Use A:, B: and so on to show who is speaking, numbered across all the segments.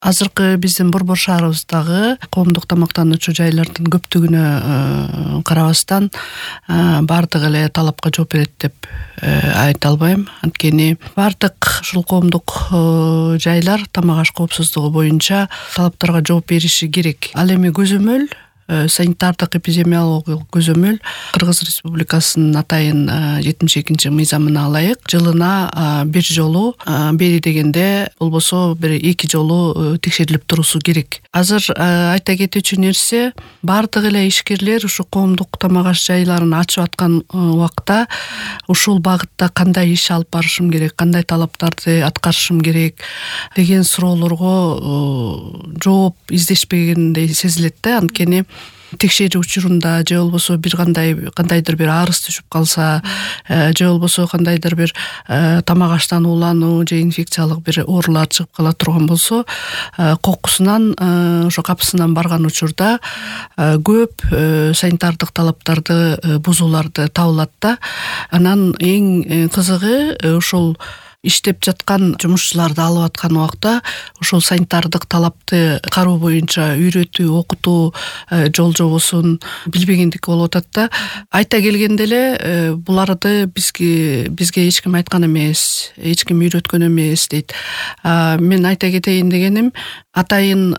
A: Азыркы биздин Борбор шаарыбыздагы коомдук тамактануучу жайлардын көптүгүнө карабастан баардык эле талапка жооп берет деп айта албайм. Анткени баардык ушул коомдук жайлар тамак аш коопсуздугу боюнча талаптарга жооп бериши керек. Ал эми көзөмөл санитардык эпидемиологиялык көзөмөл Кыргыз Республикасынын атайын 72 мыйзамына ылайык жылына бир жолу бери дегенде болбосо бир 2 жолу текшерилип турусу керек. Азыр айта кетүүчү нерсе, баардык эле ишкерлер ушу коомдук тамак аш жайларын ачып аткан убакта ушул багытта кандай иш алып барышым керек, кандай талаптарды аткарышым керек деген суроолорго жооп издешпегендей сезилет да. Анткени текшерүү учурунда же болбосо кандайдыр бир арыз түшүп калса, же болбосо кандайдыр бир тамак аштан уулануу же инфекциялык бир оорулар чыгып кала турган болсо, кокусунан ошо капысынан барган учурда көп санитардык талаптарды бузууларды табылат да. Анан эң кызыгы ушул иштеп жаткан жумушчуларды алып аткан убакта ошол санитардык талапты кароо боюнча үйрөтүү, окутуу жол жобосун билбегендик болуп атат да. Айта келгенде эле буларды бизге эч ким айткан эмес, эч ким үйрөткөн эмес дейт. Мен айта кетейин дегеним, атайын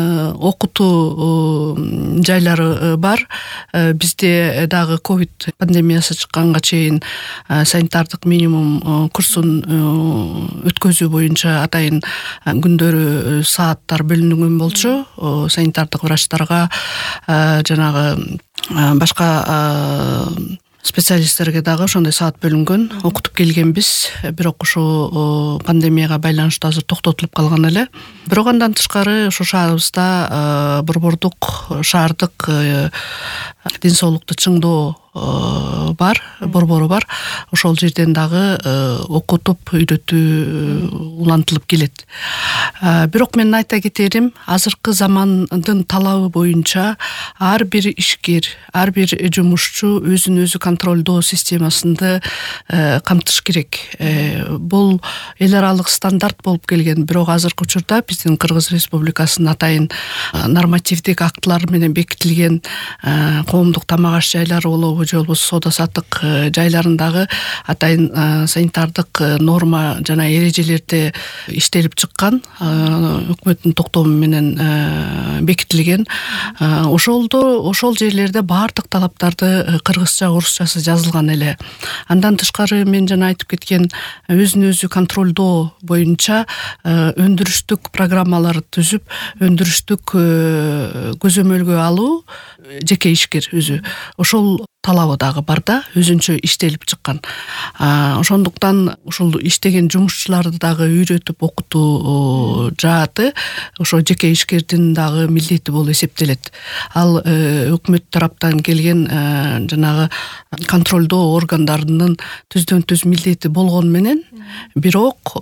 A: окутуу жайлары бар. Бизде дагы ковид пандемиясы чыкканга чейин санитардык минимум курсун өткөзүү боюнча атайын күндөрү сааттар бөлүнгөн болчу. Санитардык врачтарга, жанагы башка специалисттерге дагы ошондой саат бөлүнгөн, окутуп келгенбиз. Бирок ушу пандемияга байланыштуу азыр токтотулуп калган эле. Бирок андан тышкары ушу шаарыбызда борбордук шаардык ден соолукту чыңдоо бар, борбору бар. Ошол жерден дагы окутуп, үйрөтүү улантылып келет. Бирок мен айта кетерим, азыркы замандын талабы боюнча ар бир ишкер, ар бир жумушчу өзүн өзү контролдоо системасында камтыш керек. Бул эл аралык стандарт болуп келген. Бирок азыркы учурда биздин Кыргыз Республикасынын атайын нормативдик актылар менен бекитилген коомдук тамак аш жайлары болобу, же болбосо соода саттык жайларындагы атайын санитардык норма жана эрежелерде иштелип чыккан, өкмөттүн токтому менен бекитилген. Ошол жерлерде баардык талаптарды кыргызча, орусчасы жазылган эле. Андан тышкары мен жана айтып кеткен өзүн өзү контролдоо боюнча өндүрүштүк программалар түзүп, өндүрүштүк көзөмөлгө алуу жеке ишкер өзү. Ошол талабы дагы бар да, өзүнчө иштелип чыккан. Ошондуктан ушул иштеген жумушчуларды дагы үйрөтүп окутуу жааты ошо жеке ишкердин дагы милдети болуп эсептелет. Ал өкмөт тараптан келген жанагы контролдоо органдарынын түздөн-түз милдети болгону менен, бирок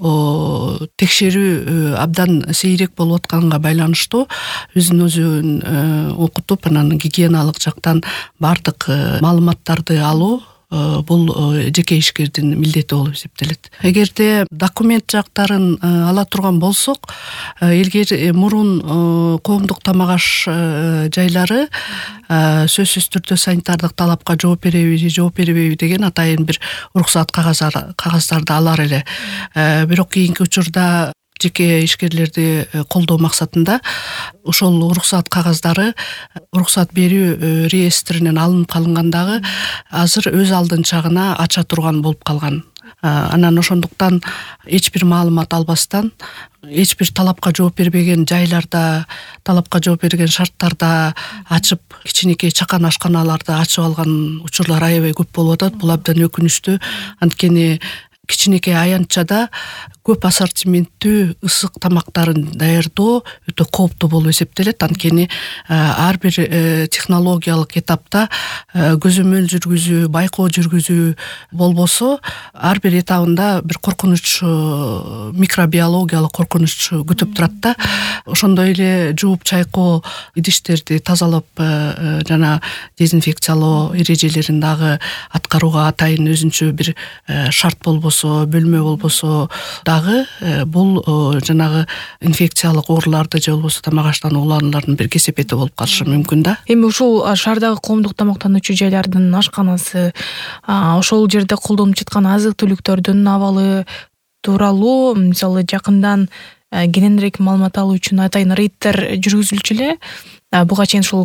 A: текшерүү абдан сейрек болуп атканга байланыштуу өзүн өзүн окутуп, анан гигиеналык жактан баардык маалыматтарды алуу бул жеке ишкердин милдети болуп эсептелет. Эгерде документ жактарын ала турган болсок, илгери мурун коомдук тамак аш жайлары сөзсүз түрдө санитардык талапка жооп береби же жооп бербейби деген атайын бир уруксат кагаздарды алар эле. Бирок кийинки учурда жеке ишкерлерди колдоо максатында ошол уруксат кагаздары уруксат берүү реестринен алынып калынгандагы азыр өз алдынча гана ача турган болуп калган. Анан ошондуктан эч бир маалымат албастан, эч бир талапка жооп бербеген жайларда, талапка жооп берген шарттарда ачып, кичинекей чакан ашканаларды ачып алган учурлар аябай көп болуп атат. Бул абдан өкүнүчтүү. Анткени кичинекей аянтчада көп ассортименттүү ысык тамактарын даярдоо өтө кооптуу болуп эсептелет. Анткени ар бир технологиялык этапта көзөмөл жүргүзүү, байкоо жүргүзүү болбосо, ар бир этабында бир коркунуч, микробиологиялык коркунуч күтүп турат да. Ошондой эле жууп чайкоо, идиштерди тазалап жана дезинфекциялоо эрежелерин дагы аткарууга атайын өзүнчө бир шарт болбосо, бөлмө болбосо дагы дагы бул жанагы инфекциялык ооруларды же болбосо тамак аштан уланулардын бир кесепети болуп калышы мүмкүн да.
B: Эми ушул шаардагы коомдук тамактануучу жайлардын ашканасы, ошол жерде колдонуп жаткан азык түлүктөрдүн абалы тууралуу мисалы жакындан кененирээк маалымат алуу үчүн атайын рейдтер жүргүзүлчү эле. Буга чейин ушул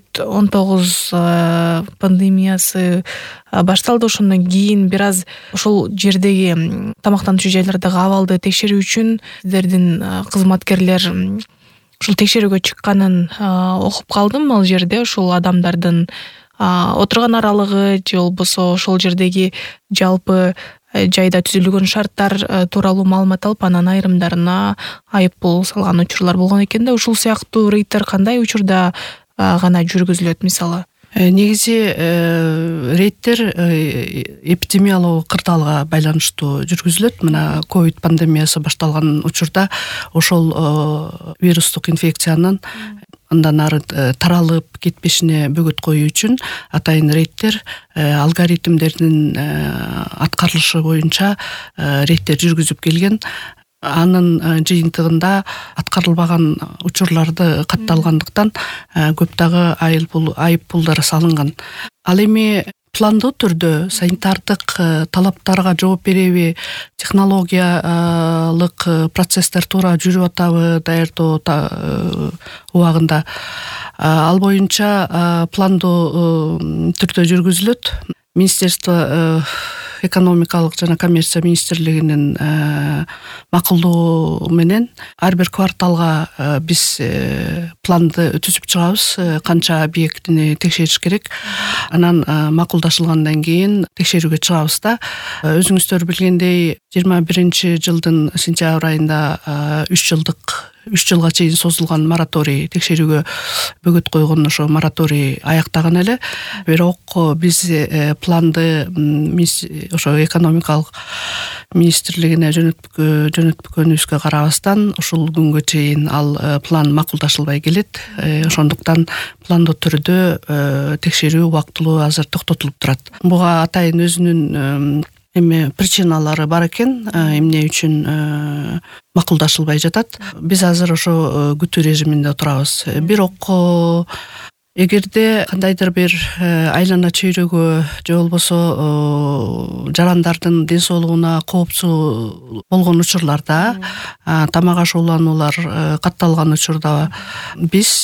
B: COVID-19 пандемиясы башталды. Ошондон кийин бир аз ошол жердеги тамактануучу жайлардагы абалды текшерүү үчүн сиздердин кызматкерлер ушул текшерүүгө чыкканын окуп калдым. Ал жерде ушул адамдардын отурган аралыгы же болбосо ошол жердеги жалпы жайда түзүлгөн шарттар тууралуу маалымат алып, анан айрымдарына айып пул салган учурлар болгон экен да. Ушул сыяктуу рейдтер кандай учурда гана жүргүзүлөт мисалы?
A: Негизи рейдтер эпидемиологиялык кырдаалга байланыштуу жүргүзүлөт. Мына ковид пандемиясы башталган учурда ошол вирустук инфекциянын андан ары таралып кетпешине бөгөт коюу үчүн атайын рейдтер алгоритмдердин аткарылышы боюнча рейдтер жүргүзүп келген. Анын жыйынтыгында аткарылбаган учурларды катталгандыктан көп дагы айып пулдар салынган. Ал эми пландуу түрдө санитардык талаптарга жооп береби, технологиялык процесстер туура жүрүп атабы даярдоо убагында, ал боюнча пландуу түрдө жүргүзүлөт. Министерство экономикалык жана коммерция министрлигинин макулдоо менен ар бир кварталга биз планды түзүп чыгабыз, канча объектини текшериш керек. Анан макулдашылгандан кийин текшерүүгө чыгабыз да. Өзүңүздөр билгендей 21-жылдын сентябрь айында 3 жылга чейин созулган мораторий, текшерүүгө бөгөт койгон ошо мораторий аяктаган эле. Бирок биз планды ошо экономикалык министрлигине жөнөткөнүбүзгө карабастан ушул күнгө чейин ал план макулдашылбай келет. Ошондуктан пландуу түрдө текшерүү убактылуу азыр токтотулуп турат. Буга атайын өзүнүн причиналары бар экен, эмне үчүн макулдашылбай жатат. Биз азыр ошо күтүү режиминде турабыз. Бирок эгерде кандайдыр бир айлана чөйрөгө же болбосо жарандардын ден соолугуна кооптуу болгон учурларда, тамак аш улануулар катталган учурда биз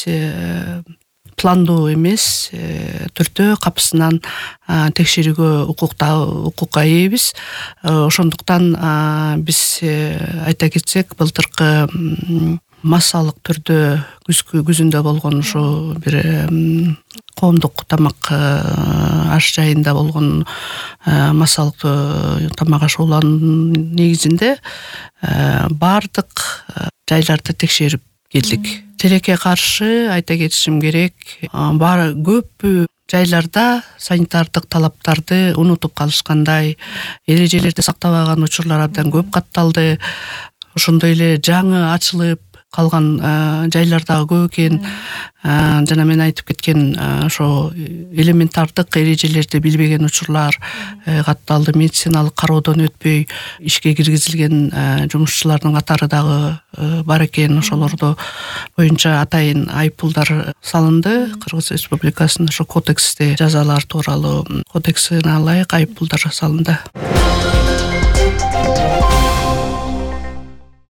A: пландуу эмес түрдө капысынан текшерүүгө укукка ээбиз. Ошондуктан биз айта кетсек, былтыркы массалык түрдө күзүндө болгон ошо бир коомдук тамак аш жайында болгон массалык тамак аш улануунун негизинде бардык жайларды текшерип келдик. Тилекке каршы айта кетишим керек, баары көп жайларда санитардык талаптарды унутуп калышкандай, эрежелерди сактабаган учурлар абдан көп катталды. Ошондой эле жаңы ачылып калган жайлар дагы көп экен. Жана мен айтып кеткен ошо элементардык эрежелерди билбеген учурлар катталды. Медициналык кароодон өтпөй ишке киргизилген жумушчулардын катары дагы бар экен. Ошолордо боюнча атайын айып пулдар салынды. Кыргыз Республикасынын ошо кодексте жазалар тууралуу кодексине ылайык айып пулдар салынды.